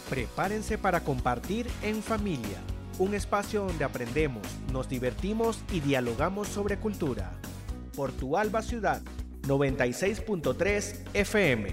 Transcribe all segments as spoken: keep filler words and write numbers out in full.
Prepárense para compartir en familia, un espacio donde aprendemos, nos divertimos y dialogamos sobre cultura. Por tu Alba Ciudad, noventa y seis punto tres F M.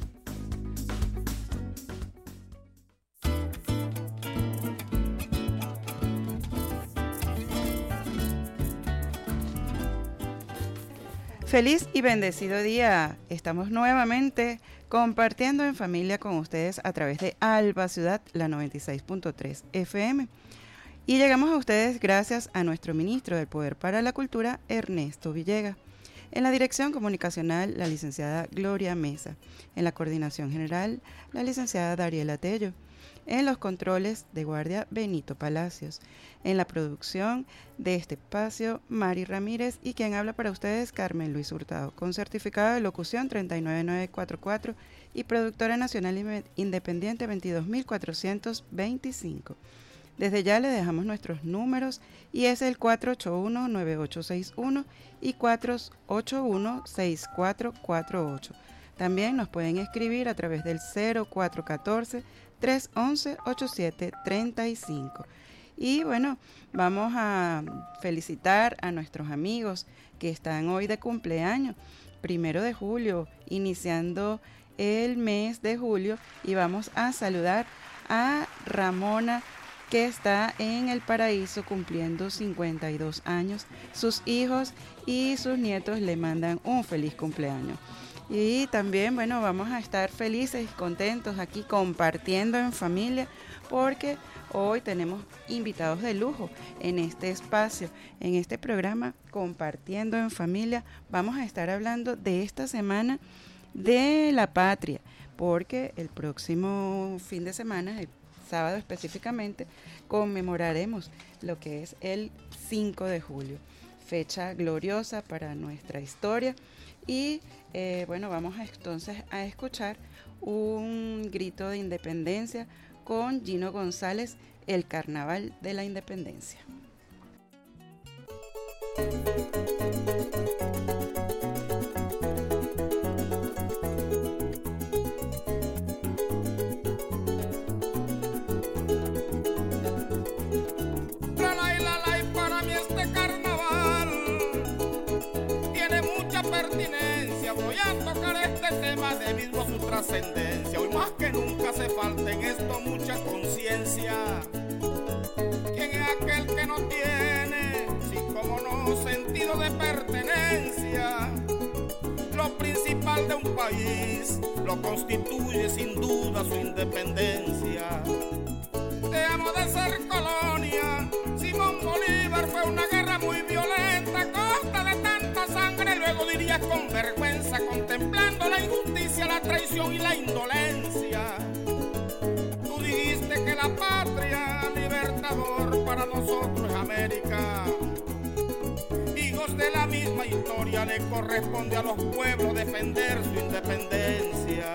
Feliz y bendecido día. Estamos nuevamente compartiendo en familia con ustedes a través de Alba Ciudad, la noventa y seis punto tres F M. Y llegamos a ustedes gracias a nuestro ministro del Poder para la Cultura, Ernesto Villegas. En la dirección comunicacional, la licenciada Gloria Mesa. En la coordinación general, la licenciada Dariela Tello. En los controles de guardia, Benito Palacios. En la producción de este espacio, Mari Ramírez, y quien habla para ustedes, Carmen Luis Hurtado, con certificado de locución treinta y nueve mil novecientos cuarenta y cuatro y productora nacional independiente veintidós mil cuatrocientos veinticinco. Desde ya le dejamos nuestros números y es el cuatro ocho uno, nueve ocho seis uno y cuatro ocho uno, seis cuatro cuatro ocho. También nos pueden escribir a través del cero cuatro uno cuatro, tres once, ochenta y siete treinta y cinco. Y bueno, vamos a felicitar a nuestros amigos que están hoy de cumpleaños, primero de julio, iniciando el mes de julio, y vamos a saludar a Ramona, que está en el paraíso cumpliendo cincuenta y dos años. Sus hijos y sus nietos le mandan un feliz cumpleaños. Y también, bueno, vamos a estar felices y contentos aquí compartiendo en familia, porque hoy tenemos invitados de lujo en este espacio, en este programa Compartiendo en Familia. Vamos a estar hablando de esta semana de la patria, porque el próximo fin de semana, el sábado específicamente, conmemoraremos lo que es el cinco de julio, fecha gloriosa para nuestra historia. Y eh, bueno, vamos a, entonces a escuchar un grito de independencia con Gino González, el Carnaval de la Independencia. Pertinencia, voy a tocar este tema debido a su trascendencia. Hoy más que nunca hace falta en esto mucha conciencia. ¿Quién es aquel que no tiene, sin como no, sentido de pertenencia? Lo principal de un país lo constituye sin duda su independencia. Dejamos de ser colonia. Simón Bolívar fue una guerra muy violenta, a costa de tanta sangre. Luego dirías con vergüenza, contemplando la injusticia, la traición y la indolencia. Tú dijiste que la patria libertador para nosotros es América. Hijos de la misma historia, le corresponde a los pueblos defender su independencia.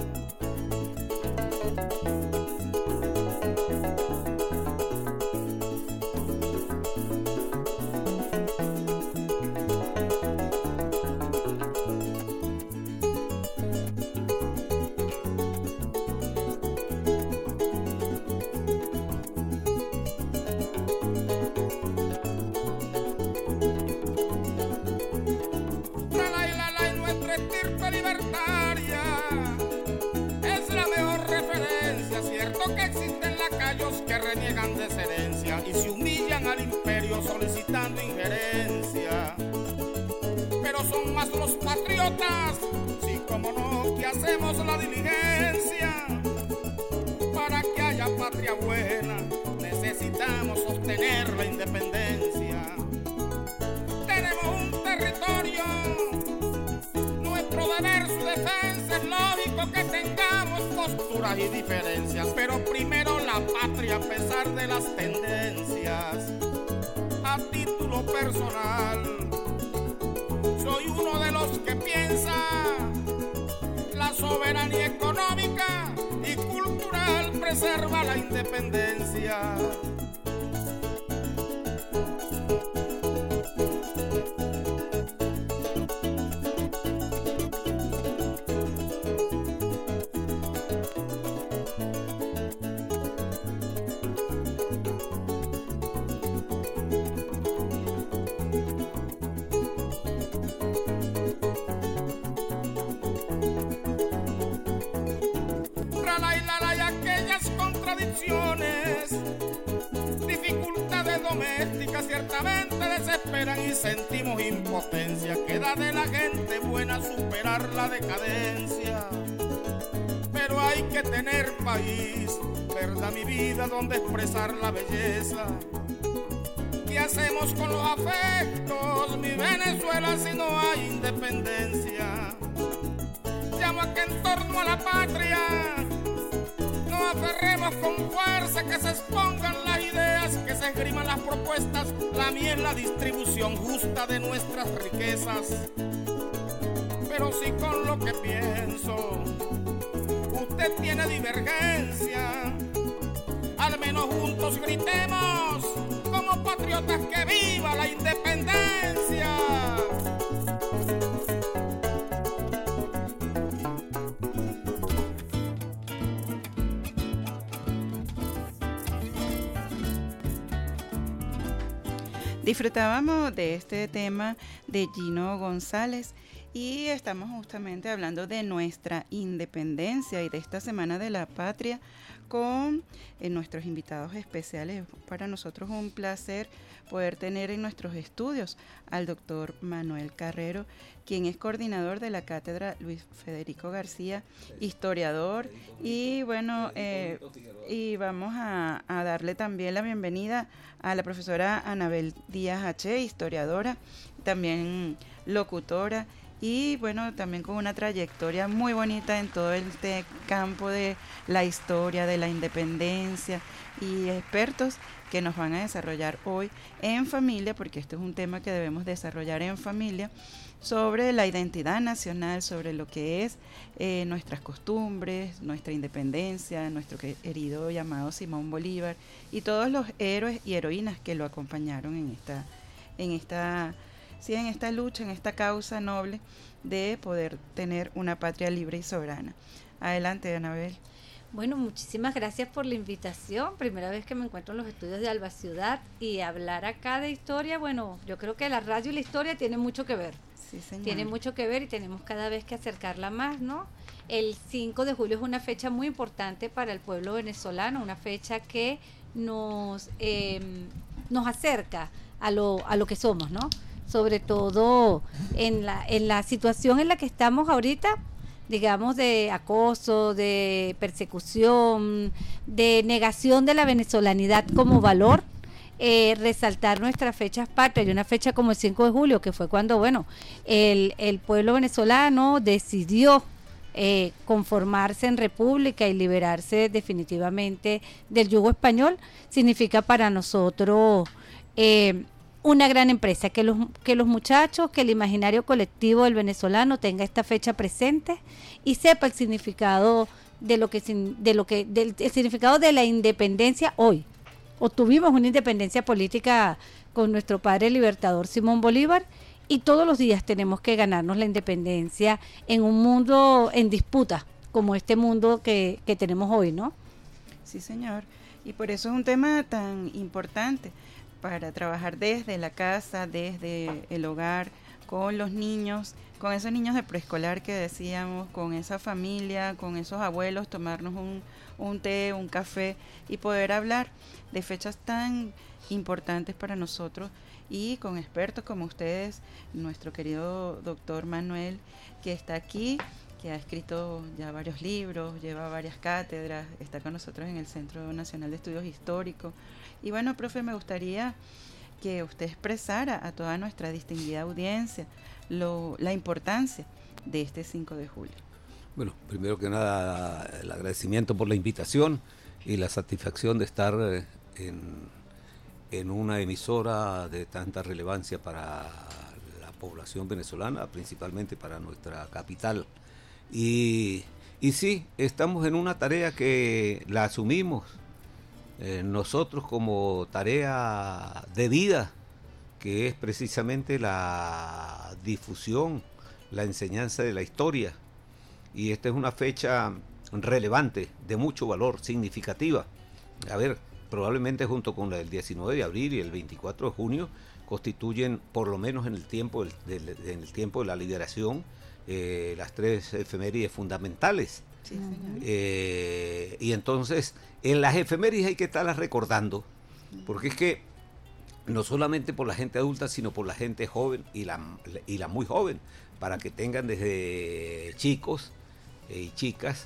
Que reniegan de esa herencia y se humillan al imperio solicitando injerencia. Pero son más los patriotas, sí como no, que hacemos la diligencia. Para que haya patria buena necesitamos sostener la independencia. Tenemos un territorio, nuestro deber su defensa. Es lógico que tengamos posturas y diferencias, pero primero la patria a pesar de las tendencias. A título personal, soy uno de los que piensa la soberanía económica y cultural preserva la independencia. tensiones, dificultades domésticas ciertamente desesperan y sentimos impotencia. Queda de la gente buena superar la decadencia. Pero hay que tener país, verdad mi vida, donde expresar la belleza. ¿Qué hacemos con los afectos, mi Venezuela, si no hay independencia? Llamo a que en torno a la patria nos aferremos con fuerza, que se expongan las ideas, que se esgriman las propuestas. La mía es la distribución justa de nuestras riquezas. Pero si con lo que pienso usted tiene divergencia, al menos juntos gritemos como patriotas que viva la independencia. Disfrutábamos de este tema de Gino González y estamos justamente hablando de nuestra independencia y de esta Semana de la Patria con eh, nuestros invitados especiales. Para nosotros es un placer poder tener en nuestros estudios al doctor Manuel Carrero, quien es coordinador de la Cátedra Luis Federico García, historiador, y bueno, eh, y vamos a, a darle también la bienvenida a la profesora Anabel Díaz H., historiadora, también locutora, y bueno, también con una trayectoria muy bonita en todo este campo de la historia, de la independencia, y expertos que nos van a desarrollar hoy en familia, porque este es un tema que debemos desarrollar en familia, sobre la identidad nacional, sobre lo que es eh, nuestras costumbres, nuestra independencia, nuestro querido llamado Simón Bolívar, y todos los héroes y heroínas que lo acompañaron en esta, en esta Sí, en esta lucha, en esta causa noble de poder tener una patria libre y soberana. Adelante, Anabel. Bueno, muchísimas gracias por la invitación. Primera vez que me encuentro en los estudios de Alba Ciudad y hablar acá de historia. Bueno, yo creo que la radio y la historia tienen mucho que ver. Sí, señor. Tienen mucho que ver y tenemos cada vez que acercarla más, ¿no? El cinco de julio es una fecha muy importante para el pueblo venezolano, una fecha que nos, eh, nos acerca a lo, a lo que somos, ¿no? Sobre todo en la, en la situación en la que estamos ahorita, digamos, de acoso, de persecución, de negación de la venezolanidad como valor, eh, resaltar nuestras fechas patrias, y una fecha como el cinco de julio, que fue cuando, bueno, el, el pueblo venezolano decidió eh, conformarse en república y liberarse definitivamente del yugo español, significa para nosotros eh, una gran empresa, que los que los muchachos, que el imaginario colectivo del venezolano tenga esta fecha presente y sepa el significado de lo que de lo que del el significado de la independencia hoy. Obtuvimos una independencia política con nuestro padre libertador Simón Bolívar, y todos los días tenemos que ganarnos la independencia en un mundo en disputa como este mundo que, que tenemos hoy, ¿no? Sí, señor. Y por eso es un tema tan importante, para trabajar desde la casa, desde el hogar, con los niños, con esos niños de preescolar que decíamos, con esa familia, con esos abuelos, tomarnos un, un té, un café y poder hablar de fechas tan importantes para nosotros, y con expertos como ustedes, nuestro querido doctor Manuel, que está aquí, que ha escrito ya varios libros, lleva varias cátedras, está con nosotros en el Centro Nacional de Estudios Históricos. Y bueno, profe, me gustaría que usted expresara a toda nuestra distinguida audiencia lo, la importancia de este cinco de julio. Bueno, primero que nada, el agradecimiento por la invitación y la satisfacción de estar en, en una emisora de tanta relevancia para la población venezolana, principalmente para nuestra capital. Y, y sí, estamos en una tarea que la asumimos eh, nosotros como tarea de vida, que es precisamente la difusión, la enseñanza de la historia. Y esta es una fecha relevante, de mucho valor, significativa. A ver, probablemente junto con la del diecinueve de abril y el veinticuatro de junio constituyen, por lo menos en el tiempo, del, del, en el tiempo de la liberación, eh, las tres efemérides fundamentales. Sí, señor. Eh, y entonces, en las efemérides hay que estarlas recordando, porque es que no solamente por la gente adulta, sino por la gente joven y la, y la muy joven, para que tengan desde chicos y chicas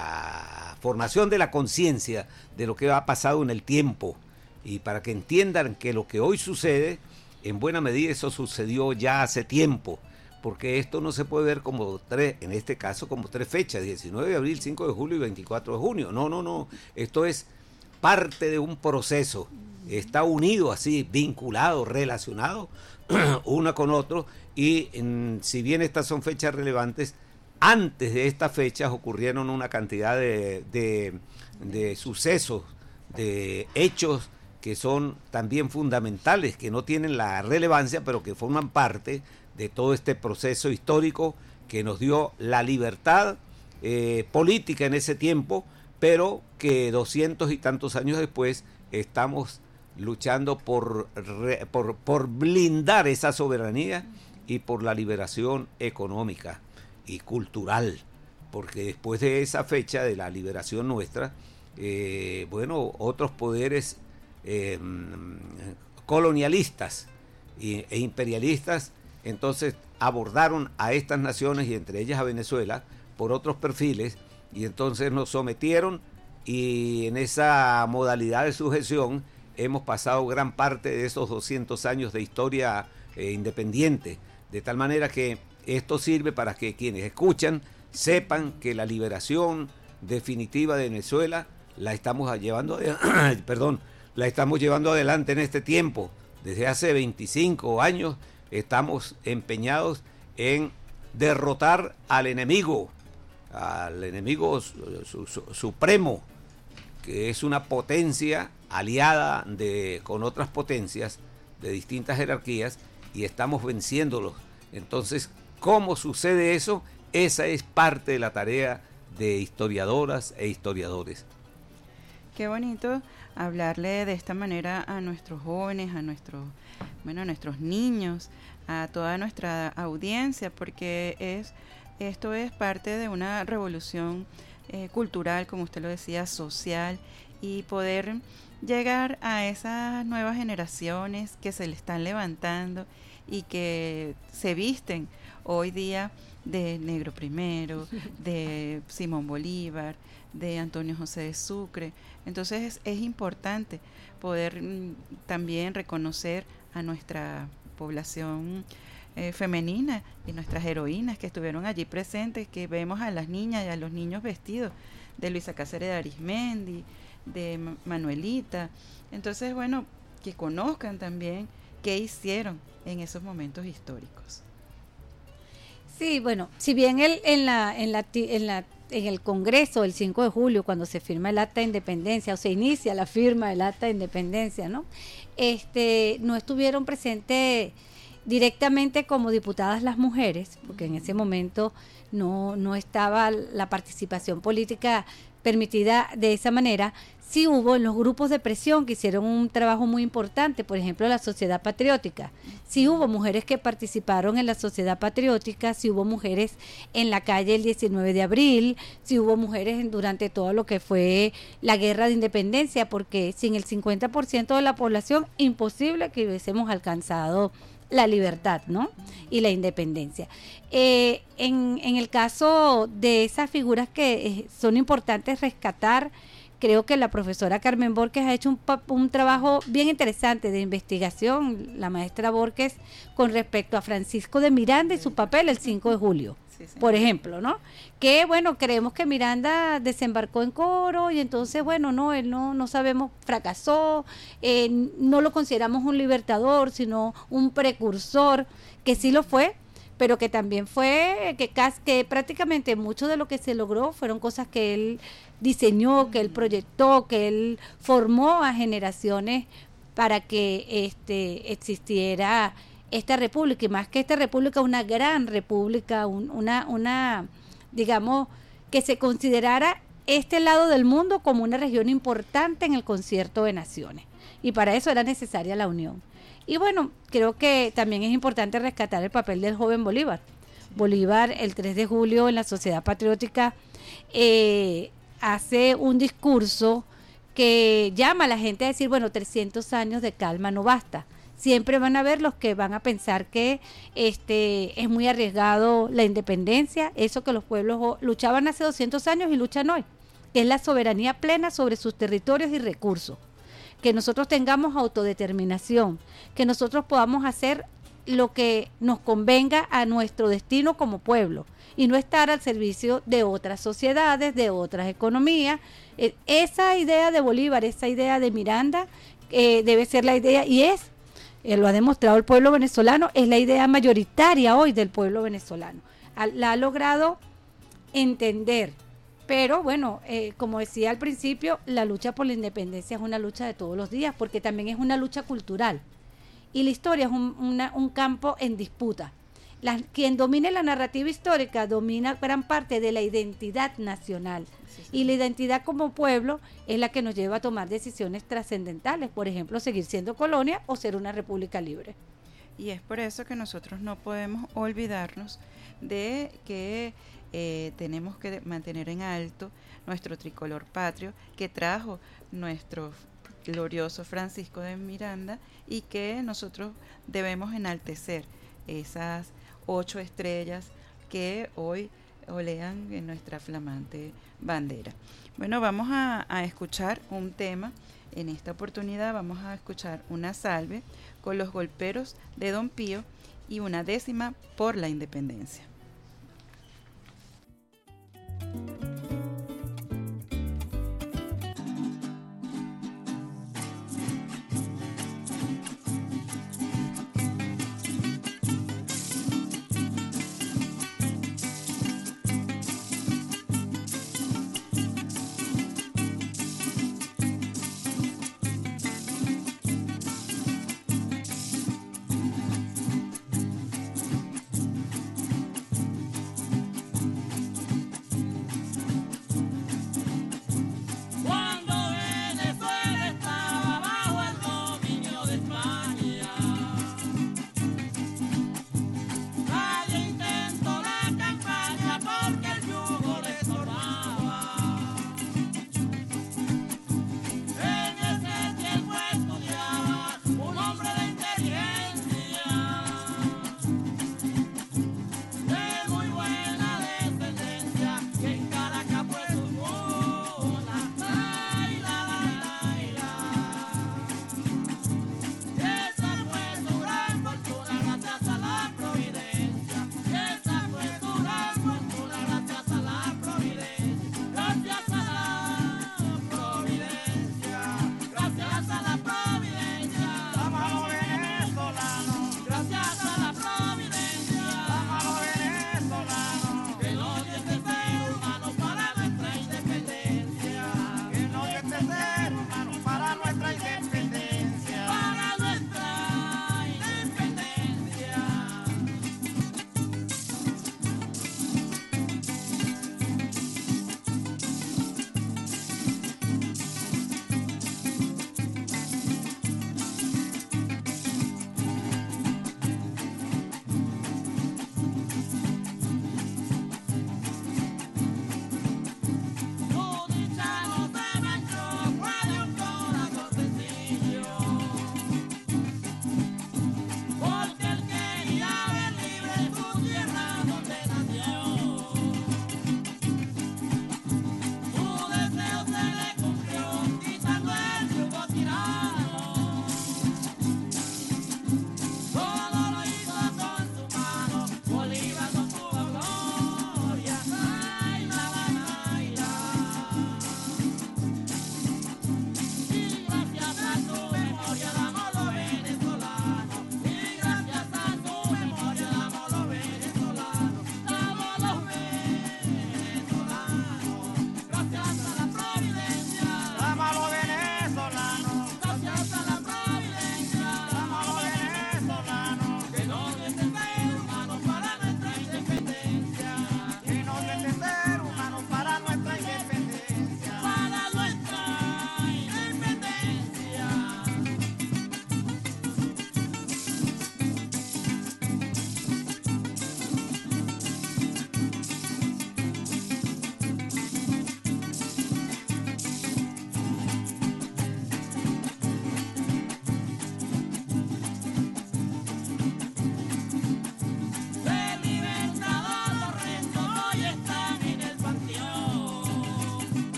la formación de la conciencia de lo que ha pasado en el tiempo, y para que entiendan que lo que hoy sucede, en buena medida eso sucedió ya hace tiempo, porque esto no se puede ver como tres, en este caso como tres fechas, diecinueve de abril, cinco de julio y veinticuatro de junio. No, no, no, esto es parte de un proceso, está unido así, vinculado, relacionado uno con otro, y en, si bien estas son fechas relevantes, antes de estas fechas ocurrieron una cantidad de, de, de sucesos, de hechos que son también fundamentales, que no tienen la relevancia, pero que forman parte de todo este proceso histórico que nos dio la libertad eh, política en ese tiempo, pero que doscientos y tantos años después estamos luchando por, re, por, por blindar esa soberanía y por la liberación económica y cultural, porque después de esa fecha de la liberación nuestra, eh, bueno, otros poderes eh, colonialistas e, e imperialistas entonces abordaron a estas naciones, y entre ellas a Venezuela, por otros perfiles, y entonces nos sometieron, y en esa modalidad de sujeción hemos pasado gran parte de esos doscientos años de historia eh, independiente, de tal manera que esto sirve para que quienes escuchan sepan que la liberación definitiva de Venezuela la estamos llevando, perdón, la estamos llevando adelante en este tiempo. Desde hace veinticinco años estamos empeñados en derrotar al enemigo, al enemigo su, su, su, supremo, que es una potencia aliada de, con otras potencias de distintas jerarquías, y estamos venciéndolos. Entonces, ¿cómo sucede eso? Esa es parte de la tarea de historiadoras e historiadores. Qué bonito hablarle de esta manera a nuestros jóvenes, a nuestros, bueno, a nuestros niños, a toda nuestra audiencia, porque es esto es parte de una revolución eh, cultural, como usted lo decía, social, y poder llegar a esas nuevas generaciones que se le están levantando y que se visten hoy día de Negro Primero, de Simón Bolívar, de Antonio José de Sucre. Entonces es, es importante poder mm, también reconocer a nuestra población eh, femenina y nuestras heroínas que estuvieron allí presentes, que vemos a las niñas y a los niños vestidos de Luisa Cáceres de Arismendi, de Manuelita. Entonces, bueno, que conozcan también qué hicieron en esos momentos históricos. Sí, bueno, si bien el, en la en la en la en el Congreso el cinco de julio, cuando se firma el Acta de Independencia, o se inicia la firma del Acta de Independencia, ¿no? Este, no estuvieron presentes directamente como diputadas las mujeres, porque en ese momento no, no estaba la participación política permitida de esa manera. Sí hubo en los grupos de presión que hicieron un trabajo muy importante, por ejemplo la Sociedad Patriótica. Sí hubo mujeres que participaron en la Sociedad Patriótica, sí hubo mujeres en la calle el diecinueve de abril, sí hubo mujeres en, durante todo lo que fue la guerra de independencia, porque sin el cincuenta por ciento de la población, imposible que hubiésemos alcanzado la libertad, ¿no? Y la independencia. Eh, en, en el caso de esas figuras que eh, son importantes rescatar, creo que la profesora Carmen Borges ha hecho un, un trabajo bien interesante de investigación, la maestra Borges, con respecto a Francisco de Miranda y su papel el cinco de julio, sí, sí. Por ejemplo, ¿no? Que, bueno, creemos que Miranda desembarcó en Coro y entonces, bueno, no, él no, no sabemos, fracasó, eh, no lo consideramos un libertador, sino un precursor, que sí lo fue, pero que también fue, que, que prácticamente mucho de lo que se logró fueron cosas que él diseñó, que él proyectó, que él formó a generaciones para que este existiera esta república, y más que esta república, una gran república, un, una, una, digamos, que se considerara este lado del mundo como una región importante en el concierto de naciones, y para eso era necesaria la unión. Y bueno, creo que también es importante rescatar el papel del joven Bolívar, Bolívar el tres de julio en la Sociedad Patriótica eh, hace un discurso que llama a la gente a decir, bueno, trescientos años de calma no basta. Siempre van a haber los que van a pensar que este es muy arriesgado la independencia, eso que los pueblos luchaban hace doscientos años y luchan hoy, que es la soberanía plena sobre sus territorios y recursos, que nosotros tengamos autodeterminación, que nosotros podamos hacer lo que nos convenga a nuestro destino como pueblo y no estar al servicio de otras sociedades, de otras economías. Eh, esa idea de Bolívar, esa idea de Miranda, eh, debe ser la idea, y es, eh, lo ha demostrado el pueblo venezolano, es la idea mayoritaria hoy del pueblo venezolano. Ha, la ha logrado entender, pero bueno, eh, como decía al principio, la lucha por la independencia es una lucha de todos los días, porque también es una lucha cultural. Y la historia es un, una, un campo en disputa. La, quien domine la narrativa histórica domina gran parte de la identidad nacional. Sí, sí. Y la identidad como pueblo es la que nos lleva a tomar decisiones trascendentales, por ejemplo, seguir siendo colonia o ser una república libre. Y es por eso que nosotros no podemos olvidarnos de que eh, tenemos que mantener en alto nuestro tricolor patrio que trajo nuestro glorioso Francisco de Miranda, y que nosotros debemos enaltecer esas ocho estrellas que hoy olean en nuestra flamante bandera. Bueno, vamos a, a escuchar un tema. En esta oportunidad vamos a escuchar una salve con los golperos de Don Pío y una décima por la independencia.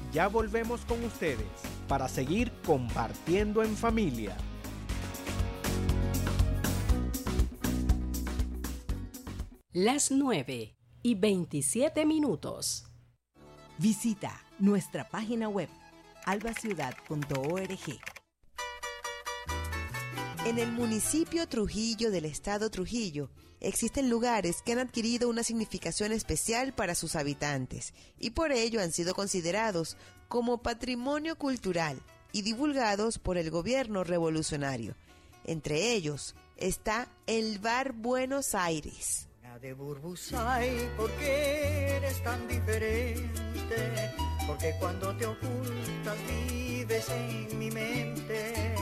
Ya volvemos con ustedes para seguir compartiendo en familia. Las nueve y veintisiete minutos. Visita nuestra página web alba ciudad punto org. En el municipio Trujillo del estado Trujillo existen lugares que han adquirido una significación especial para sus habitantes y por ello han sido considerados como patrimonio cultural y divulgados por el gobierno revolucionario. Entre ellos está el Bar Buenos Aires. De Burbusay, ¿por qué eres tan diferente? Porque cuando te ocultas vives en mi mente.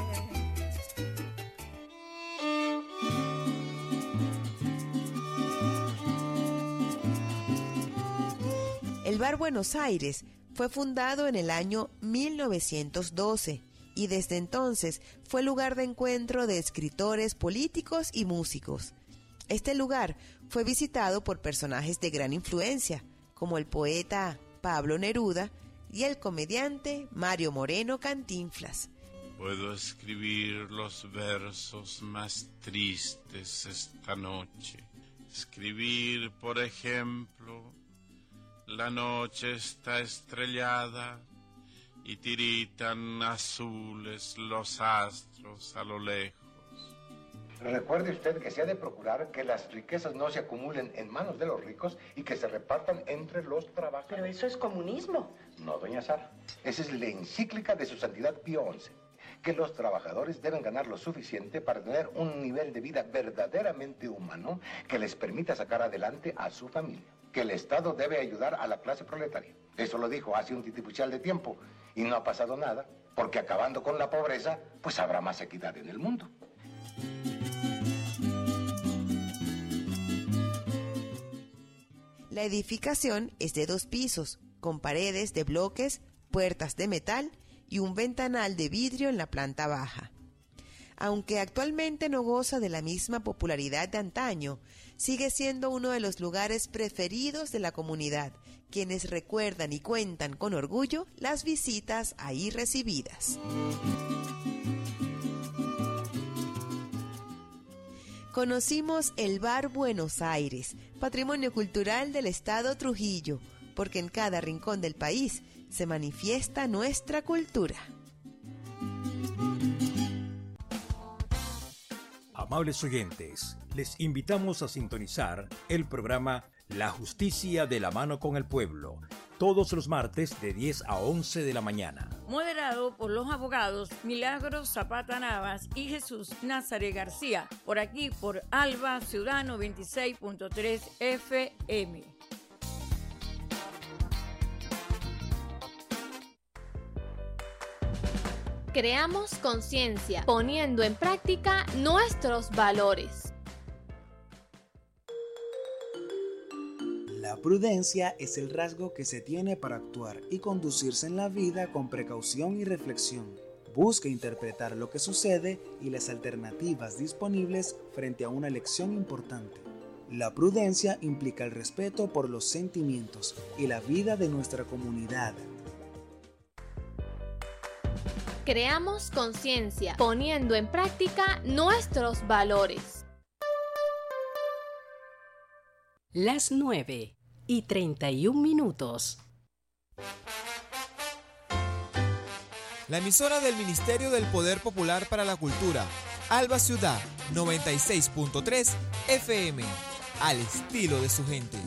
El Bar Buenos Aires fue fundado en el año mil novecientos doce y desde entonces fue lugar de encuentro de escritores, políticos y músicos. Este lugar fue visitado por personajes de gran influencia, como el poeta Pablo Neruda y el comediante Mario Moreno Cantinflas. Puedo escribir los versos más tristes esta noche. Escribir, por ejemplo, la noche está estrellada y tiritan azules los astros a lo lejos. Recuerde usted que se ha de procurar que las riquezas no se acumulen en manos de los ricos y que se repartan entre los trabajadores. Pero eso es comunismo. No, doña Sara. Esa es la encíclica de su santidad Pío once, que los trabajadores deben ganar lo suficiente para tener un nivel de vida verdaderamente humano que les permita sacar adelante a su familia. Que el Estado debe ayudar a la clase proletaria. Eso lo dijo hace un titipuchal de tiempo y no ha pasado nada, porque acabando con la pobreza, pues habrá más equidad en el mundo. La edificación es de dos pisos, con paredes de bloques, puertas de metal y un ventanal de vidrio en la planta baja. Aunque actualmente no goza de la misma popularidad de antaño, sigue siendo uno de los lugares preferidos de la comunidad, quienes recuerdan y cuentan con orgullo las visitas ahí recibidas. Conocimos el Bar Buenos Aires, patrimonio cultural del estado Trujillo, porque en cada rincón del país se manifiesta nuestra cultura. Amables oyentes, les invitamos a sintonizar el programa La Justicia de la Mano con el Pueblo, todos los martes de diez a once de la mañana. Moderado por los abogados Milagros Zapata Navas y Jesús Nazaret García, por aquí por Alba Ciudad noventa y seis punto tres F M. Creamos conciencia, poniendo en práctica nuestros valores. La prudencia es el rasgo que se tiene para actuar y conducirse en la vida con precaución y reflexión. Busca interpretar lo que sucede y las alternativas disponibles frente a una elección importante. La prudencia implica el respeto por los sentimientos y la vida de nuestra comunidad. Creamos conciencia, poniendo en práctica nuestros valores. Las nueve y treinta y un minutos. La emisora del Ministerio del Poder Popular para la Cultura, Alba Ciudad noventa y seis punto tres F M, al estilo de su gente.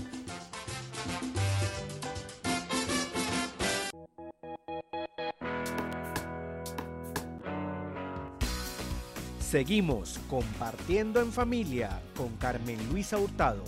Seguimos compartiendo en familia con Carmen Luisa Hurtado.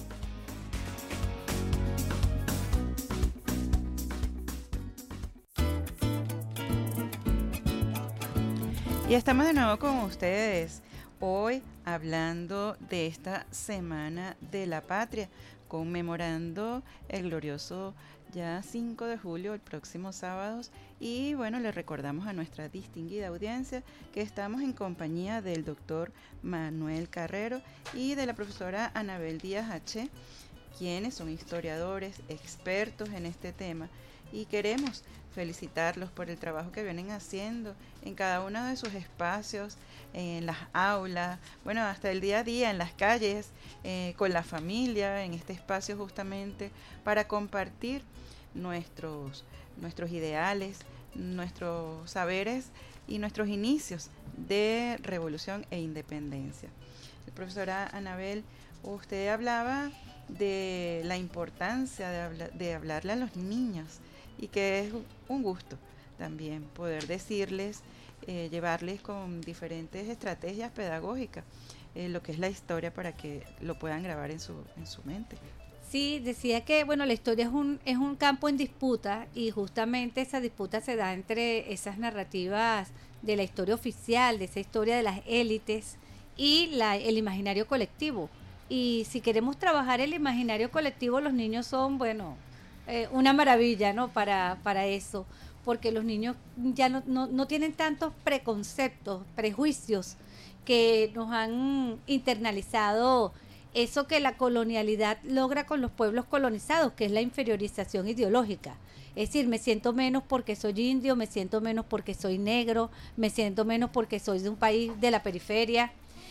Y estamos de nuevo con ustedes, hoy hablando de esta Semana de la Patria, conmemorando el glorioso ya cinco de julio, el próximo sábado, y bueno, le recordamos a nuestra distinguida audiencia que estamos en compañía del doctor Manuel Carrero y de la profesora Anabel Díaz H. quienes son historiadores, expertos en este tema, y queremos felicitarlos por el trabajo que vienen haciendo en cada uno de sus espacios, en las aulas, bueno, hasta el día a día, en las calles, eh, con la familia, en este espacio justamente para compartir nuestros, nuestros ideales, nuestros saberes y nuestros inicios de revolución e independencia. Profesora Anabel, usted hablaba de la importancia de, habla, de hablarle a los niños y que es un gusto también poder decirles, eh, llevarles con diferentes estrategias pedagógicas eh, lo que es la historia para que lo puedan grabar en su, en su mente. Sí, decía que bueno, la historia es un, es un campo en disputa y justamente esa disputa se da entre esas narrativas de la historia oficial, de esa historia de las élites y la, el imaginario colectivo. Y si queremos trabajar el imaginario colectivo, los niños son, bueno, eh, una maravilla, ¿no? Para, para eso, porque los niños ya no, no, no tienen tantos preconceptos, prejuicios que nos han internalizado eso que la colonialidad logra con los pueblos colonizados, que es la inferiorización ideológica. Es decir, me siento menos porque soy indio, me siento menos porque soy negro, me siento menos porque soy de un país de la periferia.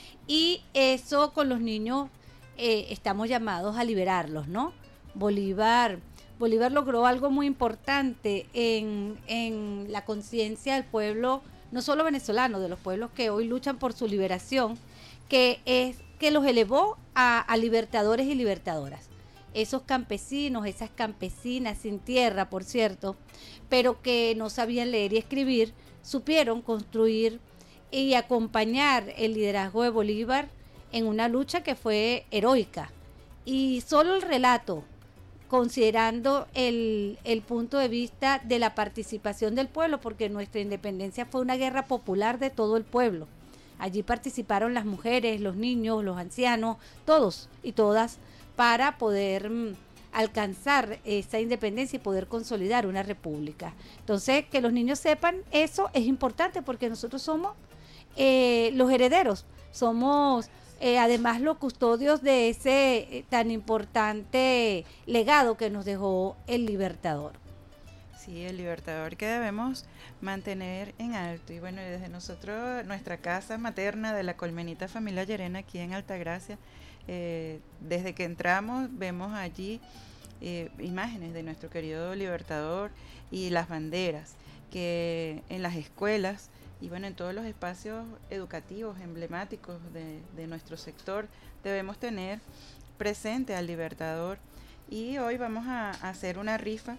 Y eso con los niños eh, estamos llamados a liberarlos, ¿no? Bolívar, Bolívar logró algo muy importante en, en la conciencia del pueblo, no solo venezolano, de los pueblos que hoy luchan por su liberación, que es que los elevó a, a libertadores y libertadoras. Esos campesinos, esas campesinas sin tierra, por cierto, pero que no sabían leer y escribir, supieron construir y acompañar el liderazgo de Bolívar en una lucha que fue heroica. Y solo el relato, considerando el, el punto de vista de la participación del pueblo, porque nuestra independencia fue una guerra popular de todo el pueblo. Allí participaron las mujeres, los niños, los ancianos, todos y todas, para poder mm, alcanzar esa independencia y poder consolidar una república. Entonces, que los niños sepan eso es importante porque nosotros somos eh, los herederos, somos eh, además los custodios de ese eh, tan importante legado que nos dejó el Libertador. Sí, el Libertador que debemos mantener en alto. Y bueno, desde nosotros, nuestra casa materna de la Colmenita Familia Llerena aquí en Altagracia, eh, desde que entramos vemos allí eh, imágenes de nuestro querido Libertador y las banderas que en las escuelas y bueno, en todos los espacios educativos emblemáticos de, de nuestro sector debemos tener presente al Libertador. Y hoy vamos a, a hacer una rifa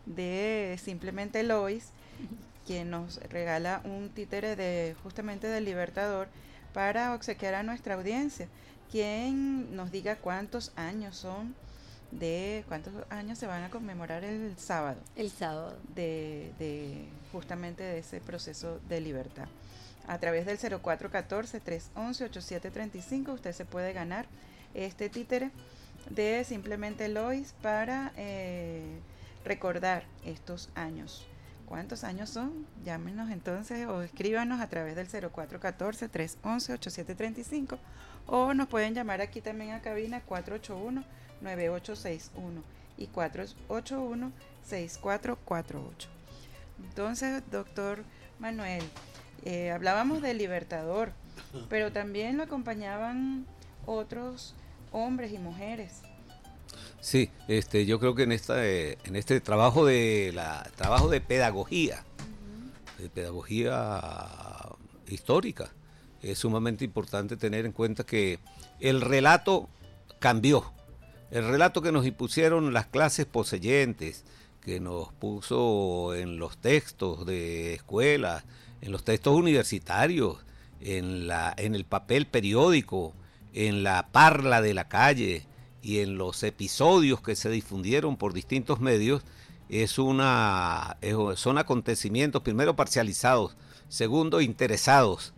de Simplemente Lois, quien nos regala un títere de justamente del Libertador para obsequiar a nuestra audiencia, quien nos diga cuántos años son, de cuántos años se van a conmemorar el sábado. El sábado. De, de justamente de ese proceso de libertad. A través del cero cuatro uno cuatro, tres uno uno, ocho siete tres cinco usted se puede ganar este títere de Simplemente Lois para eh, recordar estos años. ¿Cuántos años son? Llámenos entonces o escríbanos a través del cero cuatro uno cuatro, tres uno uno, ocho siete tres cinco o nos pueden llamar aquí también a cabina cuatro ocho uno, nueve ocho seis uno y cuatro ocho uno, seis cuatro cuatro ocho. Entonces, doctor Manuel, eh, hablábamos del Libertador, pero también lo acompañaban otros hombres y mujeres. Sí, este, yo creo que en esta, eh, en este trabajo de la trabajo de pedagogía, uh-huh. de pedagogía histórica, es sumamente importante tener en cuenta que el relato cambió. El relato que nos impusieron las clases poseyentes, que nos puso en los textos de escuelas, en los textos universitarios, en la, en el papel periódico, en la parla de la calle y en los episodios que se difundieron por distintos medios, es una, es, son acontecimientos, primero parcializados, segundo interesados,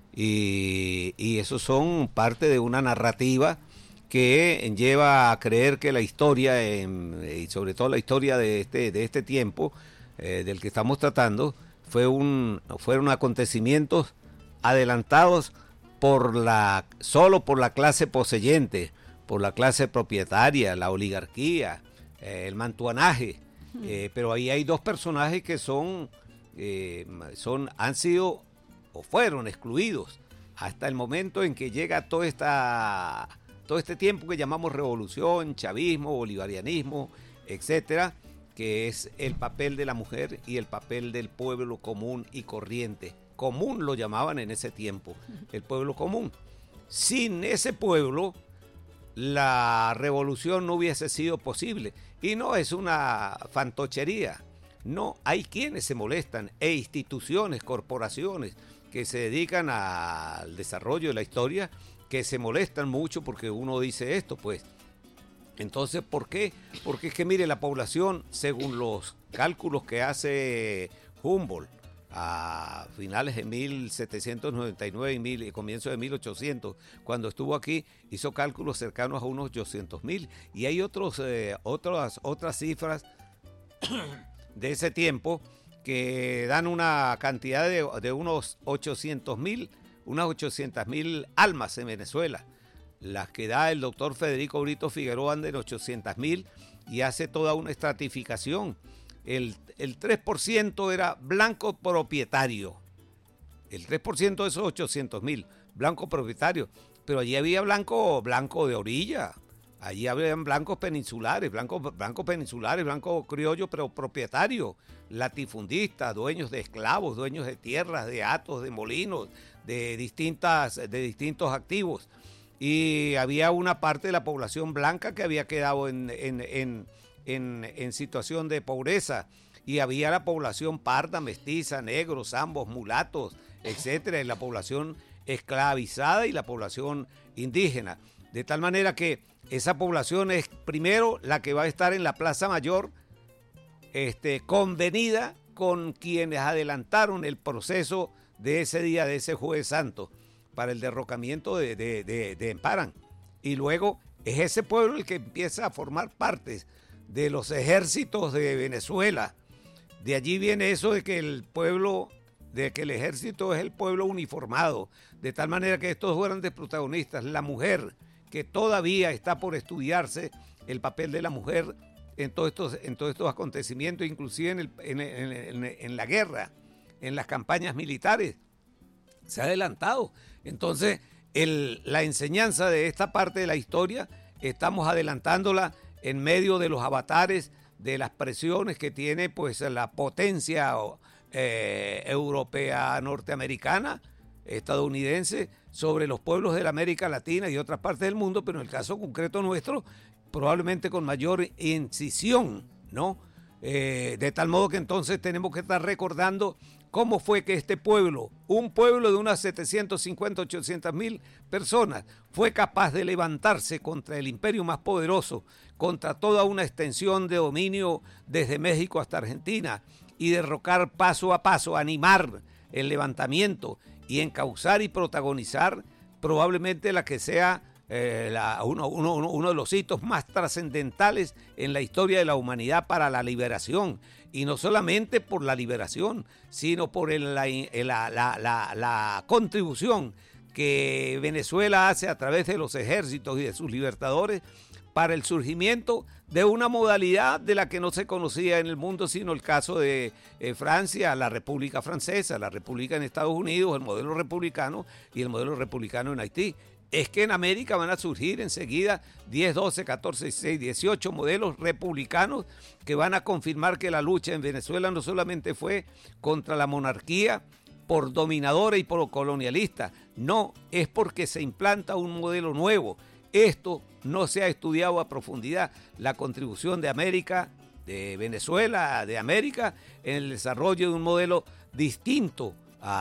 y, y esos son parte de una narrativa que lleva a creer que la historia, eh, y sobre todo la historia de este, de este tiempo eh, del que estamos tratando, fue un, fueron acontecimientos adelantados por la, solo por la clase poseyente, por la clase propietaria, la oligarquía, eh, el mantuanaje, eh, pero ahí hay dos personajes que son, eh, son, han sido o fueron excluidos hasta el momento en que llega toda esta, todo este tiempo que llamamos revolución, chavismo, bolivarianismo, etcétera, que es el papel de la mujer y el papel del pueblo común y corriente. Común lo llamaban en ese tiempo, el pueblo común. Sin ese pueblo, la revolución no hubiese sido posible. Y no es una fantochería. No, hay quienes se molestan, e instituciones, corporaciones, que se dedican a, al desarrollo de la historia, que se molestan mucho porque uno dice esto, pues. Entonces, ¿por qué? Porque es que, mire, la población, según los cálculos que hace Humboldt, a finales de mil setecientos noventa y nueve y mil, comienzo de mil ochocientos, cuando estuvo aquí, hizo cálculos cercanos a unos ochocientos mil. Y hay otros, eh, otras, otras cifras de ese tiempo que dan una cantidad de, de unos ochocientos mil, unas ochocientas mil almas en Venezuela. Las que da el doctor Federico Brito Figueroa andan en ochocientas mil y hace toda una estratificación. El, el tres por ciento era blanco propietario. El tres por ciento de esos ochocientos mil, blanco propietario. Pero allí había blanco, blanco de orilla. Allí habían blancos peninsulares, blancos, blancos peninsulares, blancos criollos, pero propietarios, latifundistas, dueños de esclavos, dueños de tierras, de hatos, de molinos, de, distintas, de distintos activos. Y había una parte de la población blanca que había quedado en, en, en, en, en situación de pobreza. Y había la población parda, mestiza, negros, ambos, mulatos, etcétera, y la población esclavizada y la población indígena. De tal manera que esa población es primero la que va a estar en la Plaza Mayor, este, convenida con quienes adelantaron el proceso de ese día, de ese Jueves Santo, para el derrocamiento de, de, de, de Emparán. Y luego es ese pueblo el que empieza a formar parte de los ejércitos de Venezuela. De allí viene eso de que el pueblo, de que el ejército es el pueblo uniformado, de tal manera que estos grandes protagonistas, la mujer, que todavía está por estudiarse el papel de la mujer en todos estos, en todos estos acontecimientos, inclusive en, el, en, en, en, en la guerra, en las campañas militares, se ha adelantado. Entonces, el, la enseñanza de esta parte de la historia estamos adelantándola en medio de los avatares, de las presiones que tiene pues la potencia eh, europea, norteamericana, estadounidense, sobre los pueblos de la América Latina y otras partes del mundo, pero en el caso concreto nuestro, probablemente con mayor incisión, ¿no? Eh, de tal modo que entonces tenemos que estar recordando cómo fue que este pueblo, un pueblo de unas setecientas cincuenta, ochocientas mil personas, fue capaz de levantarse contra el imperio más poderoso, contra toda una extensión de dominio desde México hasta Argentina, y derrocar paso a paso, animar el levantamiento y encauzar y protagonizar probablemente la que sea eh, la, uno, uno, uno de los hitos más trascendentales en la historia de la humanidad para la liberación. Y no solamente por la liberación, sino por el, la, la, la, la, la contribución que Venezuela hace a través de los ejércitos y de sus libertadores para el surgimiento de una modalidad de la que no se conocía en el mundo, sino el caso de eh, Francia, la República Francesa, la República en Estados Unidos, el modelo republicano y el modelo republicano en Haití. Es que en América van a surgir enseguida diez, doce, catorce, dieciséis, dieciocho modelos republicanos que van a confirmar que la lucha en Venezuela no solamente fue contra la monarquía por dominadora y por colonialista, no, es porque se implanta un modelo nuevo. Esto no se ha estudiado a profundidad, la contribución de América, de Venezuela, de América, en el desarrollo de un modelo distinto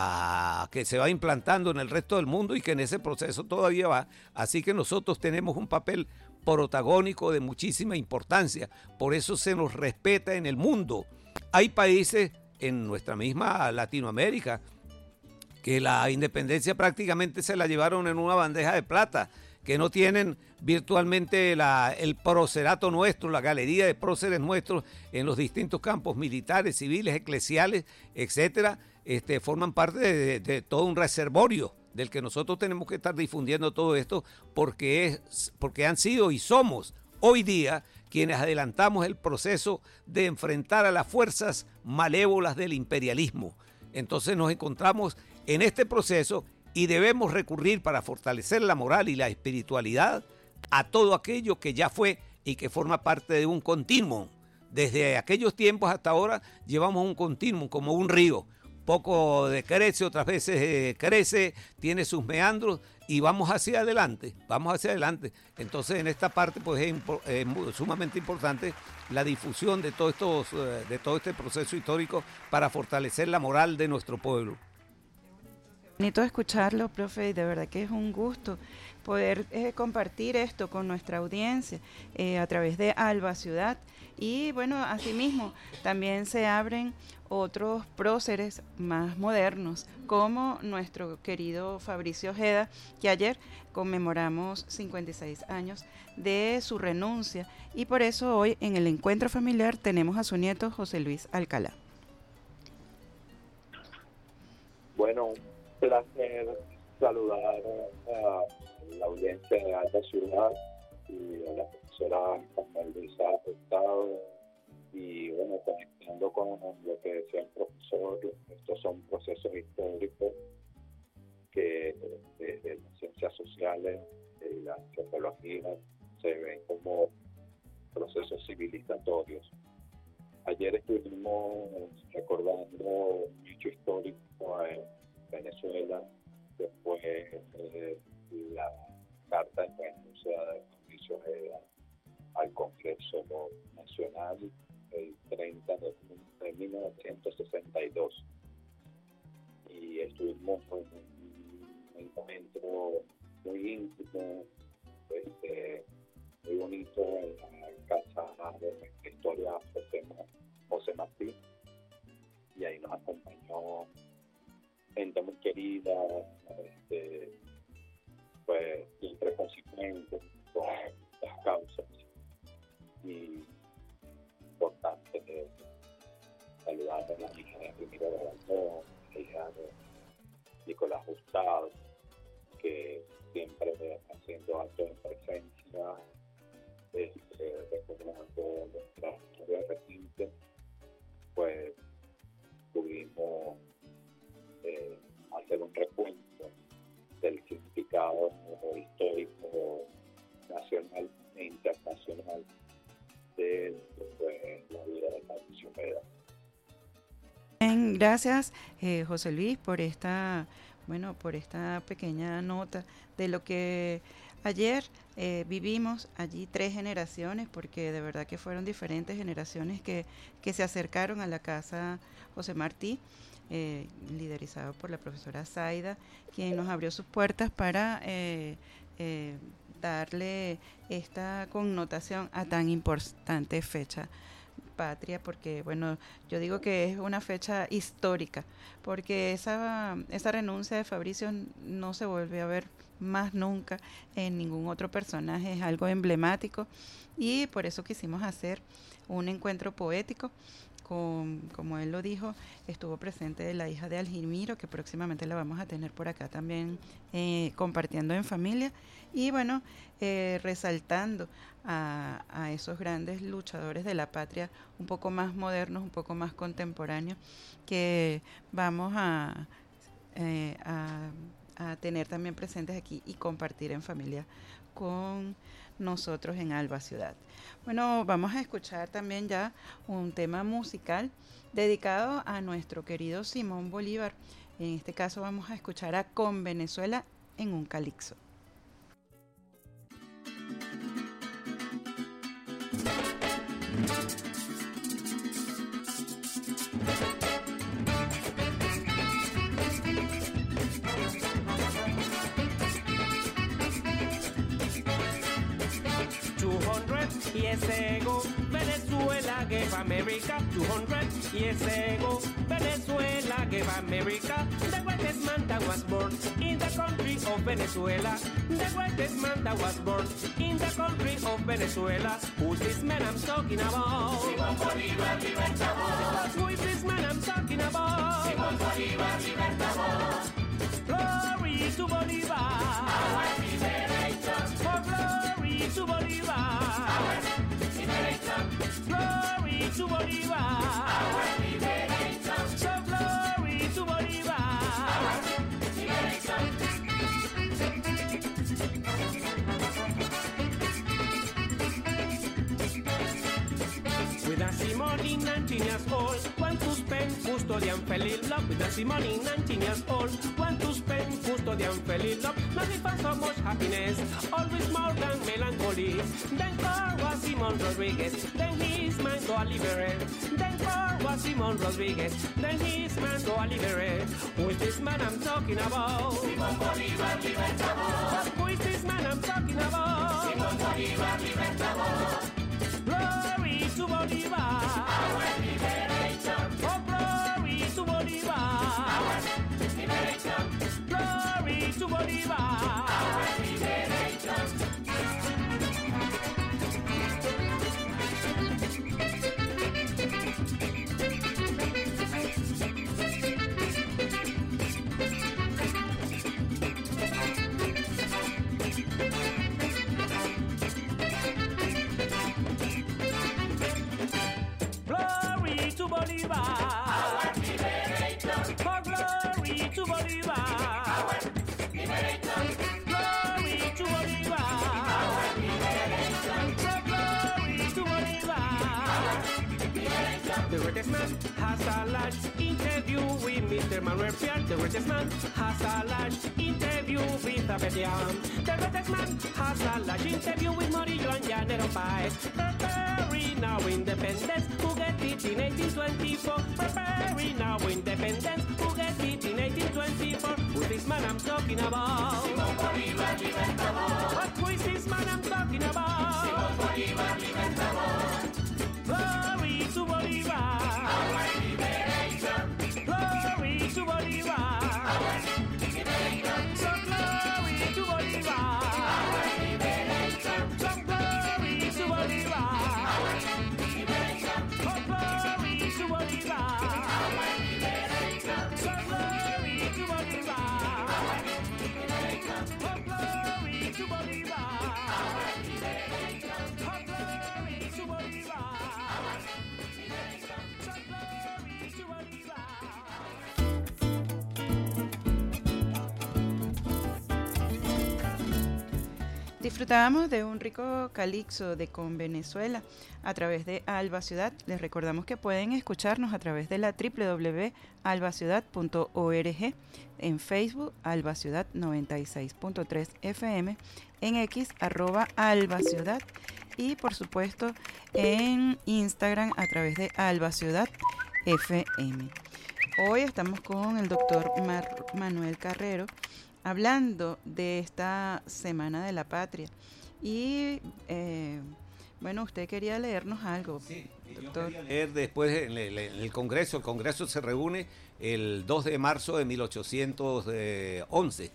a que se va implantando en el resto del mundo y que en ese proceso todavía va. Así que nosotros tenemos un papel protagónico de muchísima importancia, por eso se nos respeta en el mundo. Hay países en nuestra misma Latinoamérica que la independencia prácticamente se la llevaron en una bandeja de plata, que no tienen virtualmente la, el procerato nuestro, la galería de próceres nuestros en los distintos campos militares, civiles, eclesiales, etcétera, este, forman parte de, de, de todo un reservorio del que nosotros tenemos que estar difundiendo todo esto, porque, es, porque han sido y somos hoy día quienes adelantamos el proceso de enfrentar a las fuerzas malévolas del imperialismo. Entonces nos encontramos en este proceso y debemos recurrir para fortalecer la moral y la espiritualidad a todo aquello que ya fue y que forma parte de un continuum. Desde aquellos tiempos hasta ahora llevamos un continuum como un río. Poco decrece, otras veces eh, crece, tiene sus meandros y vamos hacia adelante, vamos hacia adelante. Entonces en esta parte pues es, es sumamente importante la difusión de, todo estos, eh, de todo este proceso histórico para fortalecer la moral de nuestro pueblo. Bonito escucharlo, profe, y de verdad que es un gusto poder eh, compartir esto con nuestra audiencia eh, a través de Alba Ciudad. Y bueno, asimismo también se abren otros próceres más modernos, como nuestro querido Fabricio Ojeda, que ayer conmemoramos cincuenta y seis años de su renuncia, y por eso hoy en el encuentro familiar tenemos a su nieto José Luis Alcalá. Bueno, un placer saludar a la audiencia de Alba Ciudad y a la profesora Carmen Luisa Hurtado, y bueno, conectando con lo que decía el profesor, estos son procesos históricos que desde las ciencias sociales y la antropología se ven como procesos civilizatorios. Ayer estuvimos recordando un hecho histórico en Venezuela, después de la carta de renuncia de Fabricio Ojeda al Congreso Nacional el treinta de junio de mil novecientos sesenta y dos. Y estuvimos en un encuentro muy íntimo, este, muy bonito en la casa de la historia José, José Martí, y ahí nos acompañó gente muy querida, este, pues siempre consecuente con las causas, y importante eh, saludar a la hija de Ramiro de Galvón, la hija de Nicolás Hurtado, que siempre haciendo actos de presencia, este, recordando nuestra historia reciente, pues pudimos eh, hacer un recuento del significado histórico nacional e internacional de pues, la vida de Fabricio Ojeda. Bien, gracias eh, José Luis por esta, bueno, por esta pequeña nota de lo que ayer eh, vivimos allí tres generaciones, porque de verdad que fueron diferentes generaciones que, que se acercaron a la casa José Martí, eh, liderizado por la profesora Zaida, quien nos abrió sus puertas para eh, eh, darle esta connotación a tan importante fecha patria, porque bueno, yo digo que es una fecha histórica, porque esa, esa renuncia de Fabricio no se vuelve a ver más nunca en ningún otro personaje, es algo emblemático, y por eso quisimos hacer un encuentro poético. Con, como él lo dijo, estuvo presente la hija de Algimiro, que próximamente la vamos a tener por acá también eh, compartiendo en familia, y bueno, eh, resaltando a, a esos grandes luchadores de la patria, un poco más modernos, un poco más contemporáneos, que vamos a, eh, a, a tener también presentes aquí y compartir en familia con nosotros en Alba Ciudad. Bueno, vamos a escuchar también ya un tema musical dedicado a nuestro querido Simón Bolívar. En este caso vamos a escuchar a Con Venezuela en un calixo. Years ago, Venezuela gave America two hundred years ago. Venezuela gave America the greatest man that was born in the country of Venezuela. The greatest man that was born in the country of Venezuela. Who's this man I'm talking about? Simón Bolívar Libertador. Who is this man I'm talking about? Simón Bolívar Libertador. Glory to to Bolivar. Our liberation. For glory to Bolivar. Our liberation. Glory to Bolivar. Our liberation. So glory to Bolivar. Our liberation. With a Simone nineteen years old, want to spend custodian fell in love. With a Simone nineteen years old, want to spend custodian fell in love. Nothing for so much happiness, always more than melancholy. Then for was Simon Rodriguez, then his man go a liberate. Then for was Simon Rodriguez, then his man go a liberate. Who is this man I'm talking about? Simon Bolivar Libertador. Who is this man I'm talking about? Simon Bolivar Libertador. Glory to Bolivar. Our liberation. Oh, glory to Bolivar. Our liberation. Glory to Bolivar. Our liberation. Bolivar, our liberation. For glory to Bolivar, our liberation. Glory to Bolivar, our liberation. For glory to Bolivar, our liberation. The greatest man has a large interview with Mister Manuel Piar. The greatest man has a large interview with Abedian. The greatest man has a large interview with Morillo and Llanero Páez. Preparing our independence, who get it in eighteen twenty-four. Preparing our independence, who get it in eighteen twenty-four. Who's this man I'm talking about? Simón Bolívar Libertador. What who is this man I'm talking about? Simón Bolívar Libertador. Glory to Bolivar. Our liberation. Glory to Bolivar. Our liberation. So glory to Bolivar. Our liberation. So glory to Bolivar. Our liberation. Oh, glory to Bolivar. Our liberation. So glory to Bolivar. Our liberation. Oh, glory to Bolivar. Our liberation. Oh, glory to Bolivar. Our liberation. So glory to Bolivar. Disfrutábamos de un rico calixo de Con Venezuela a través de Alba Ciudad. Les recordamos que pueden escucharnos a través de la doble u doble u doble u punto alba ciudad punto org, en Facebook Alba Ciudad noventa y seis punto tres F M, en X arroba Alba Ciudad y por supuesto en Instagram a través de Alba Ciudad F M. Hoy estamos con el doctor Mar- Manuel Carrero, hablando de esta Semana de la Patria. Y eh, bueno, usted quería leernos algo, sí, doctor. Yo quería leer después en el, en el Congreso. El Congreso se reúne el dos de marzo de mil ochocientos once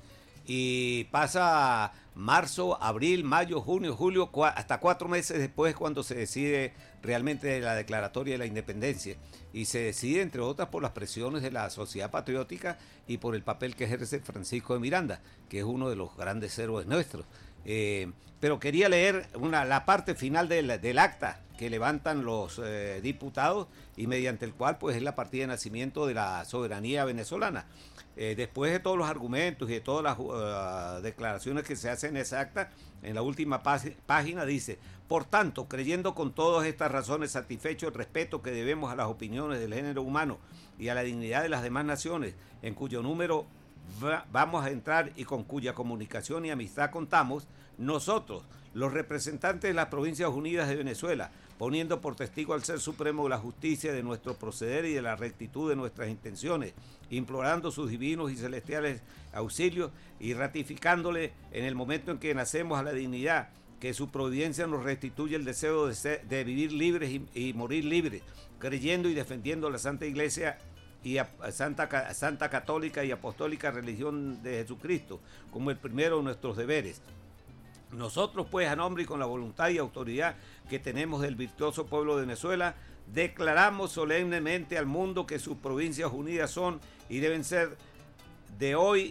y pasa marzo, abril, mayo, junio, julio, cua- hasta cuatro meses después cuando se decide realmente la declaratoria de la independencia, y se decide entre otras por las presiones de la sociedad patriótica y por el papel que ejerce Francisco de Miranda, que es uno de los grandes héroes nuestros. Eh, pero quería leer una, la parte final del, del acta que levantan los eh, diputados y mediante el cual pues es la partida de nacimiento de la soberanía venezolana. Eh, después de todos los argumentos y de todas las uh, declaraciones que se hacen en esa acta, en la última pag- página dice: por tanto, creyendo con todas estas razones satisfecho el respeto que debemos a las opiniones del género humano y a la dignidad de las demás naciones, en cuyo número va- vamos a entrar y con cuya comunicación y amistad contamos, nosotros, los representantes de las Provincias Unidas de Venezuela, poniendo por testigo al Ser Supremo de la justicia de nuestro proceder y de la rectitud de nuestras intenciones, implorando sus divinos y celestiales auxilios y ratificándole en el momento en que nacemos a la dignidad, que su providencia nos restituye el deseo de, ser, de vivir libres y, y morir libres, creyendo y defendiendo la Santa Iglesia y a, a Santa, Santa Católica y Apostólica Religión de Jesucristo, como el primero de nuestros deberes. Nosotros, pues, a nombre y con la voluntad y autoridad que tenemos del virtuoso pueblo de Venezuela, declaramos solemnemente al mundo que sus provincias unidas son y deben ser de hoy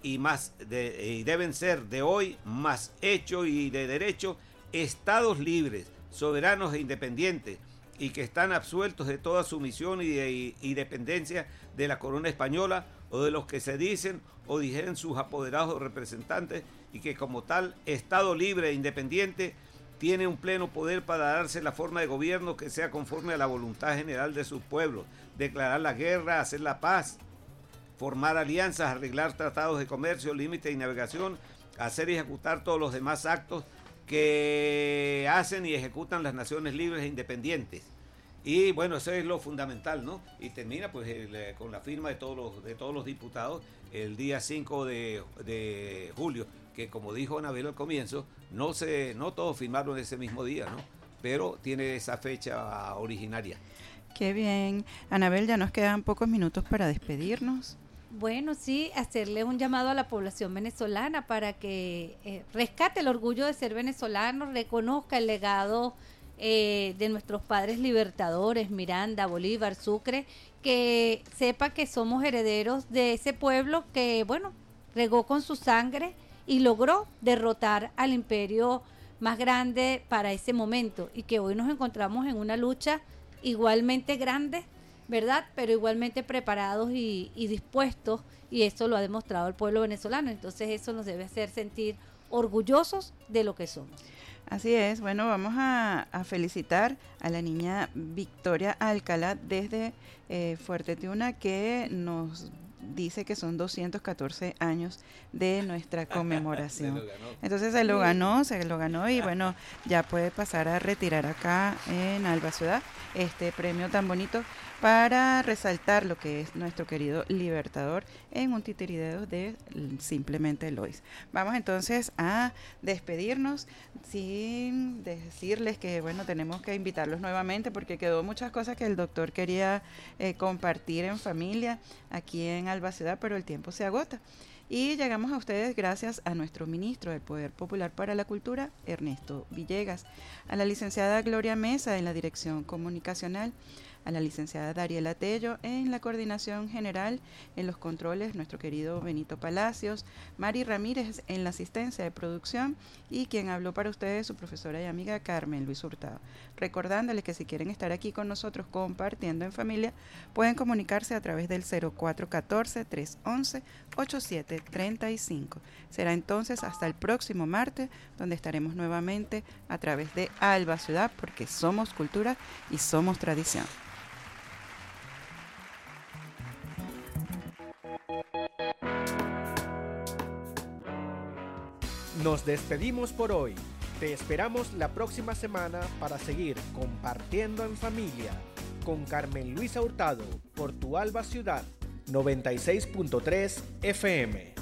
y, más de, y deben ser de hoy más hecho y de derecho estados libres, soberanos e independientes, y que están absueltos de toda sumisión y, de, y, y dependencia de la corona española o de los que se dicen o dijeren sus apoderados o representantes, y que como tal estado libre e independiente tiene un pleno poder para darse la forma de gobierno que sea conforme a la voluntad general de sus pueblos, declarar la guerra, hacer la paz, formar alianzas, arreglar tratados de comercio, límites y navegación, hacer y ejecutar todos los demás actos que hacen y ejecutan las naciones libres e independientes. Y bueno, eso es lo fundamental, ¿no? Y termina pues el, con la firma de todos los, de todos los diputados el día cinco de, de julio, que como dijo Anabel al comienzo, no, se, no todos firmaron ese mismo día, ¿no? Pero tiene esa fecha originaria. Qué bien. Anabel, ya nos quedan pocos minutos para despedirnos. Bueno, sí, hacerle un llamado a la población venezolana para que eh, rescate el orgullo de ser venezolano, reconozca el legado eh, de nuestros padres libertadores, Miranda, Bolívar, Sucre, que sepa que somos herederos de ese pueblo que, bueno, regó con su sangre y logró derrotar al imperio más grande para ese momento, y que hoy nos encontramos en una lucha igualmente grande, ¿verdad? Pero igualmente preparados y, y dispuestos, y eso lo ha demostrado el pueblo venezolano. Entonces eso nos debe hacer sentir orgullosos de lo que somos. Así es. Bueno, vamos a, a felicitar a la niña Victoria Alcalá desde eh, Fuerte Tiuna, que nos dice que son doscientos catorce años de nuestra conmemoración. Entonces se lo ganó, se lo ganó y bueno, ya puede pasar a retirar acá en Alba Ciudad este premio tan bonito para resaltar lo que es nuestro querido Libertador en un titirideo de Simplemente Lois. Vamos entonces a despedirnos sin decirles que bueno, tenemos que invitarlos nuevamente porque quedó muchas cosas que el doctor quería eh, compartir en familia aquí en Alba Ciudad, pero el tiempo se agota. Y llegamos a ustedes gracias a nuestro ministro del Poder Popular para la Cultura, Ernesto Villegas, a la licenciada Gloria Mesa en la dirección comunicacional, a la licenciada Dariela Tello en la coordinación general, en los controles nuestro querido Benito Palacios, Mari Ramírez en la asistencia de producción y quien habló para ustedes su profesora y amiga Carmen Luis Hurtado. Recordándoles que si quieren estar aquí con nosotros compartiendo en familia, pueden comunicarse a través del cero cuatro uno cuatro, tres uno uno, ocho siete tres cinco. Será entonces hasta el próximo martes, donde estaremos nuevamente a través de Alba Ciudad, porque somos cultura y somos tradición. Nos despedimos por hoy. Te esperamos la próxima semana para seguir compartiendo en familia con Carmen Luisa Hurtado por tu Alba Ciudad noventa y seis punto tres F M.